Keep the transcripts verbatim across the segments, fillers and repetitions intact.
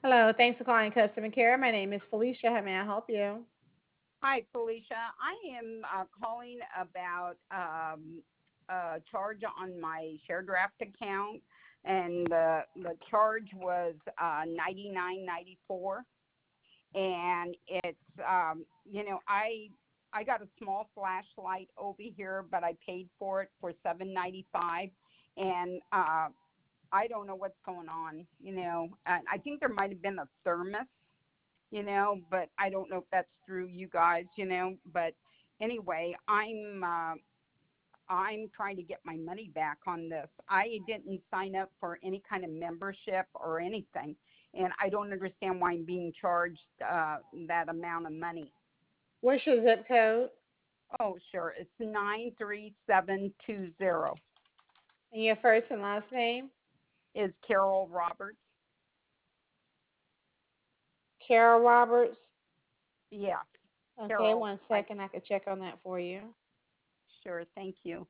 Hello, thanks for calling customer care. My name is Felicia. How may I help you? Hi, Felicia. I am uh, calling about um, a charge on my share draft account, and the the charge was uh, ninety nine ninety four, and it's um, you know I I got a small flashlight over here, but I paid for it for seven ninety five, and uh, I don't know what's going on. You know, and I think there might have been a thermos, you know, but I don't know if that's through you guys, you know. But anyway, I'm uh, I'm trying to get my money back on this. I didn't sign up for any kind of membership or anything, and I don't understand why I'm being charged uh, that amount of money. What's your zip code Oh, sure, it's nine three seven two zero. and your first and last name? Is Carol Roberts? Carol Roberts. Yeah, Okay, Carol. one I second. I could check on that for you. sure. Thank you.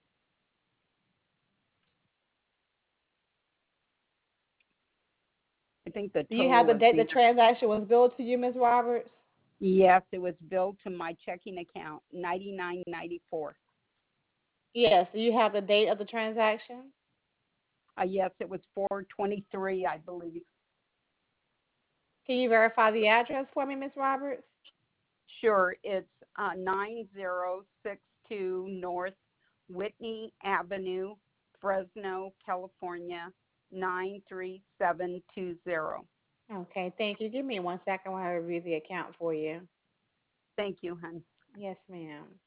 I think the Do you have total the was date the the transaction was billed to you, Miz Roberts? Yes, it was billed to my checking account, ninety nine ninety four. Yes. Do you have the date of the transaction? Uh, yes, it was four twenty three, I believe. Can you verify the address for me, Miz Roberts? Sure, it's uh, nine zero six two North Whitney Avenue, Fresno, California, nine three seven two zero. Okay, thank you. Give me one second while I review the account for you. Thank you, hon. Yes, ma'am.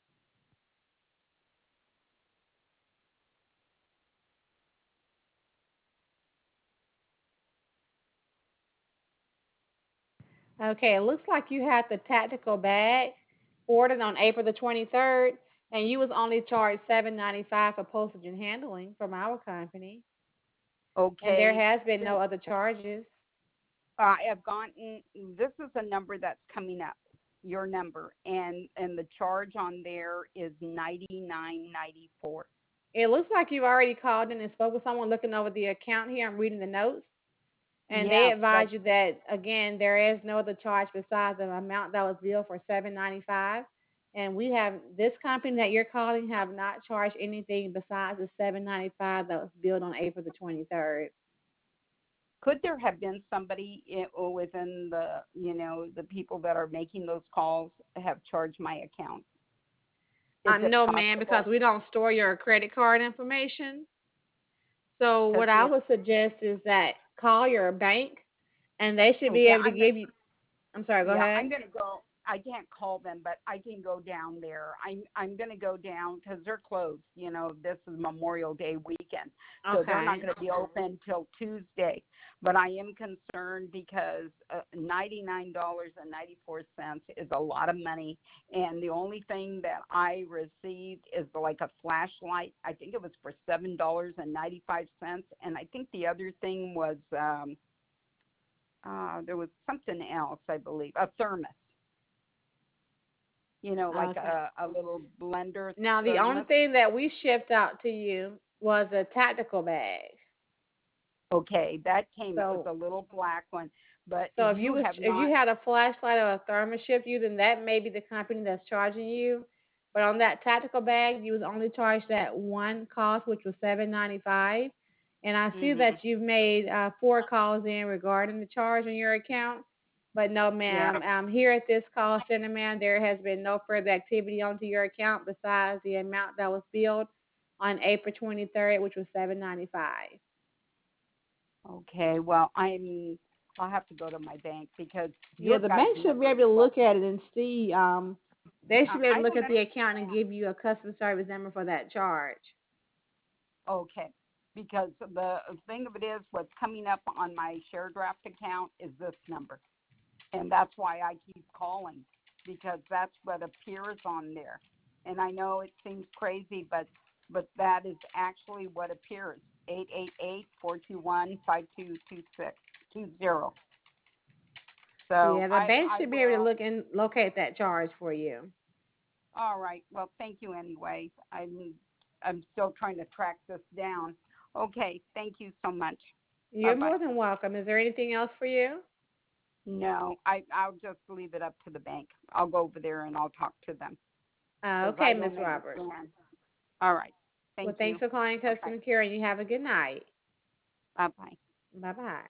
Okay, it looks like you had the tactical bag ordered on April the twenty-third, and you was only charged seven ninety-five for postage and handling from our company, and there Okay, has been since no other charges. I have gotten, this is a number that's coming up, your number, and and the charge on there is ninety nine ninety four. It looks like you've already called in and spoke with someone looking over the account here. I'm reading the notes, and they Yes, but advise you that again there is no other charge besides the amount that was billed for seven ninety-five. And we have this company that you're calling have not charged anything besides the seven ninety-five that was billed on April the twenty-third. could there have been somebody i- or within the, you know, the people that are making those calls have charged my account? Is Um, it no, ma'am, because possible? we don't store your credit card information. So Because what I would suggest is that call your bank, and they should be okay, able to I'm gonna give you. I'm sorry. Go yeah, I'm ahead. gonna go. I can't call them, but I can go down there. I'm I'm gonna go down because they're closed. You know, this is Memorial Day weekend, so they're not Okay. going to be open till Tuesday. But I am concerned because uh, ninety-nine dollars and ninety-four cents is a lot of money, and the only thing that I received is like a flashlight. I think it was for seven dollars and ninety-five cents, and I think the other thing was. Um, uh, there was something else, I believe, a thermos, you know, like Okay. a, a little blender Now the only thermos. thing that we shipped out to you was a tactical bag. Okay, that came, it was So a little black one, but so if you you was have if you not, had a flashlight or a thermos shipped you, then that may be the company that's charging you. But on that tactical bag, you was only charged that one cost, which was seven ninety five. And I see hmm that you've made uh, four calls in regarding the charge on your account. But no, yeah, ma'am. Um, here at this call center, ma'am, there has been no further activity onto your account besides the amount that was billed on April twenty-third, which was seven ninety-five. okay, well, I'm, I'll have to go to my bank because Yeah, you've the got bank a should be number able to twelve. look at it and see. Um, they Uh, should be able I to look don't at the account and understand. give you a customer service number for that charge. Okay, because the thing of it is, what's coming up on my share draft account is this number. And that's why I keep calling because that's what appears on there. And I know it seems crazy, but but that is actually what appears. Eight eight eight four two one five two two six two zero. So Yeah, the I bank I should be able to will. look and locate that charge for you. All right. Well, thank you anyway. I'm I'm still trying to track this down. Okay. Thank you so much. Bye You're bye. more than welcome. Is there anything else for you? No, I I'll just leave it up to the bank. I'll go over there and I'll talk to them Uh, because okay, I don't Miss Roberts. understand. All right. Well, Thank thanks you. for calling Bye bye. customer care, and you have a good night. Bye bye. Bye bye.